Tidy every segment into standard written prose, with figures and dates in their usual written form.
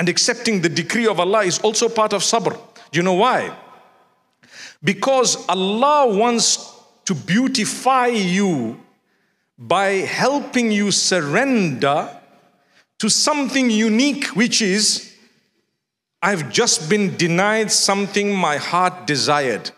and accepting the decree of Allah is also part of sabr. Do you know why? Because Allah wants to beautify you by helping you surrender to something unique, which is, I've just been denied something my heart desired.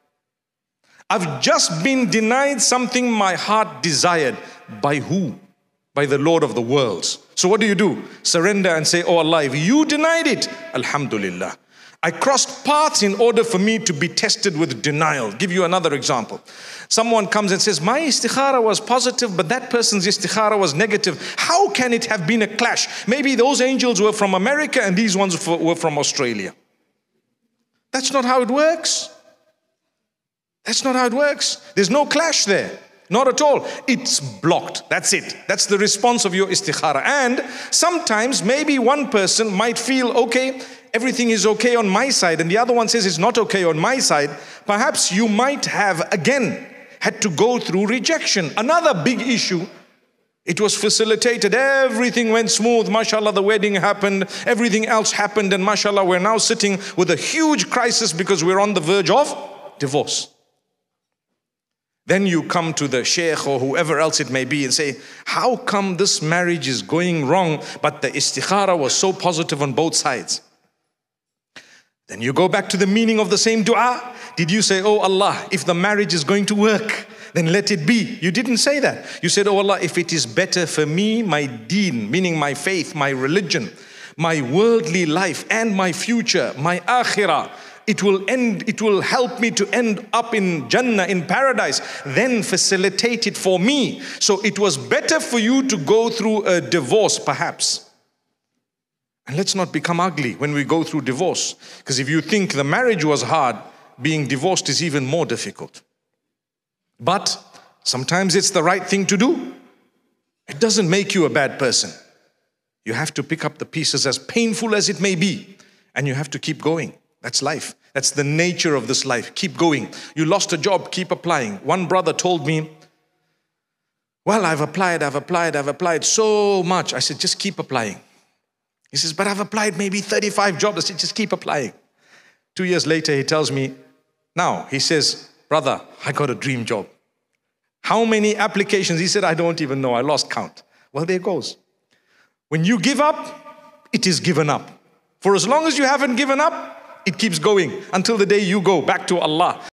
I've just been denied something my heart desired. By who? By the Lord of the worlds. So what do? Surrender and say, oh Allah, if you denied it, Alhamdulillah. I crossed paths in order for me to be tested with denial. Give you another example. Someone comes and says, my istikhara was positive, but that person's istikhara was negative. How can it have been a clash? Maybe those angels were from America and these ones were from Australia. That's not how it works. That's not how it works. There's no clash there. Not at all. It's blocked. That's it. That's the response of your istikhara. And sometimes maybe one person might feel, okay, everything is okay on my side, and the other one says it's not okay on my side. Perhaps you might have again had to go through rejection. Another big issue. It was facilitated. Everything went smooth. MashaAllah, the wedding happened. Everything else happened. And MashaAllah, we're now sitting with a huge crisis because we're on the verge of divorce. Then you come to the sheikh or whoever else it may be and say, how come this marriage is going wrong, but the istikhara was so positive on both sides? Then you go back to the meaning of the same dua. Did you say, oh Allah, if the marriage is going to work, then let it be? You didn't say that. You said, oh Allah, if it is better for me, my deen, meaning my faith, my religion, my worldly life and my future, my akhirah, it will help me to end up in Jannah, in paradise, then facilitate it for me. So it was better for you to go through a divorce, perhaps. And let's not become ugly when we go through divorce. Because if you think the marriage was hard, being divorced is even more difficult. But sometimes it's the right thing to do. It doesn't make you a bad person. You have to pick up the pieces, as painful as it may be, and you have to keep going. That's life. That's the nature of this life. Keep going. You lost a job, keep applying. One brother told me, well, I've applied so much. I said, just keep applying. He says, but I've applied maybe 35 jobs. I said, just keep applying. 2 years later, he tells me, now, he says, brother, I got a dream job. How many applications? He said, I don't even know. I lost count. Well, there goes. When you give up, it is given up. For as long as you haven't given up, it keeps going until the day you go back to Allah.